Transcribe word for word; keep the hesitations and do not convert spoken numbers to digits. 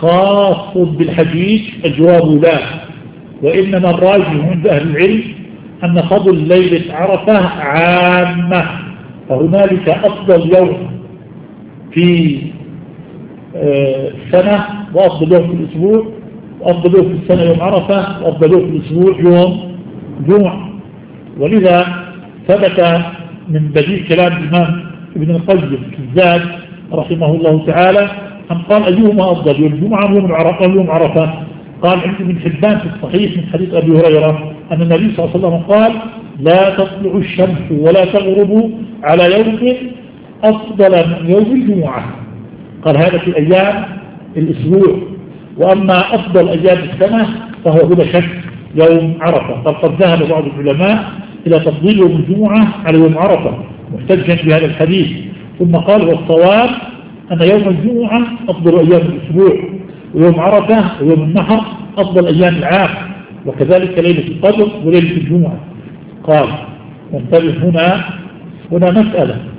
خاص بالحديث؟ الجواب لا، وإنما الراجح عند أهل العلم أن فضل ليلة عرفة عامة، فهنالك أفضل يوم في السنة وأفضل يوم في الأسبوع، وأفضل يوم في السنة يوم عرفة، وأفضل يوم في الأسبوع يوم جمعة. ولذا ثبت من بديل كلام الإمام ابن القيم في الزاد رحمه الله تعالى أن قال أيهما أفضل، يوم الجمعة يوم عرفة يوم عرفة؟ قال عند ابن حبان في الصحيح من حديث أبي هريرة أن النبي صلى الله عليه وسلم قال لا تطلع الشمس ولا تغرب على يوم أفضل من يوم الجمعة. قال هذا في أيام الأسبوع، وأما أفضل أيام السنة فهو بلا شك يوم عرفة. قال قد ذهب بعض العلماء إلى تفضيل يوم الجمعة على يوم عرفة محتجا بهذا الحديث، ثم قال والصواب أن يوم الجمعة أفضل أيام الأسبوع، ويوم عرفة ويوم النحر أفضل أيام العام، وكذلك ليلة القدر وليلة الجمعة. قال ننتبه هنا هنا مسألة